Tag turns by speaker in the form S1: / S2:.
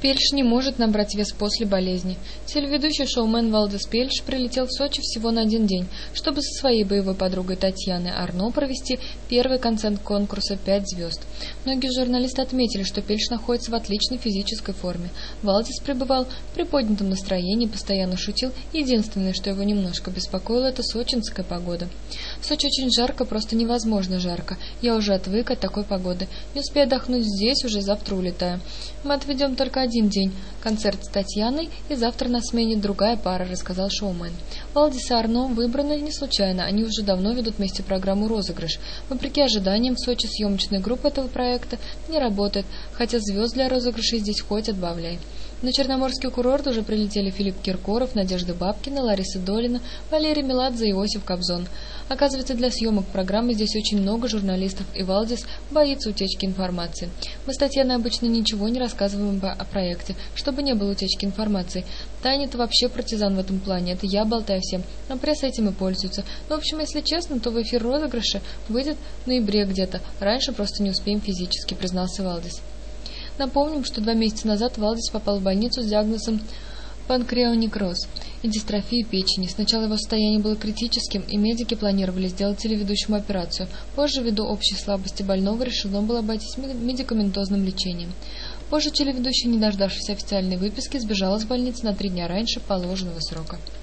S1: Пельш не может набрать вес после болезни. Телеведущий шоумен Валдис Пельш прилетел в Сочи всего на один день, чтобы со своей боевой подругой Татьяной Арно провести первый концерт конкурса «5 звезд». Многие журналисты отметили, что Пельш находится в отличной физической форме. Валдис пребывал в приподнятом настроении, постоянно шутил. Единственное, что его немножко беспокоило, это сочинская погода. В Сочи очень жарко, просто невозможно жарко. Я уже отвык от такой погоды. Не успею отдохнуть здесь, уже завтра улетаю. Мы отведем только один день. Концерт с Татьяной, и завтра на смене другая пара, рассказал шоумен. Валдис и Арно выбраны не случайно. Они уже давно ведут вместе программу «Розыгрыш». Вопреки ожиданиям, в Сочи съемочная группа этого проекта не работает, хотя звезд для розыгрышей здесь хоть отбавляй. На Черноморский курорт уже прилетели Филипп Киркоров, Надежда Бабкина, Лариса Долина, Валерий Меладзе и Иосиф Кобзон. Оказывается, для съемок программы здесь очень много журналистов, и Валдис боится утечки информации. Мы с Татьяной обычно ничего не рассказываем о проекте, чтобы не было утечки информации. Таня-то вообще партизан в этом плане, это я болтаю всем, а пресса этим и пользуется. Но, в общем, если честно, то в эфир розыгрыша выйдет в ноябре где-то. Раньше просто не успеем физически, признался Валдис. Напомним, что 2 месяца назад Валдис попал в больницу с диагнозом панкреонекроз и дистрофию печени. Сначала его состояние было критическим, и медики планировали сделать телеведущему операцию. Позже, ввиду общей слабости больного, решено было обойтись медикаментозным лечением. Позже телеведущий, не дождавшись официальной выписки, сбежал из больницы на 3 дня раньше положенного срока.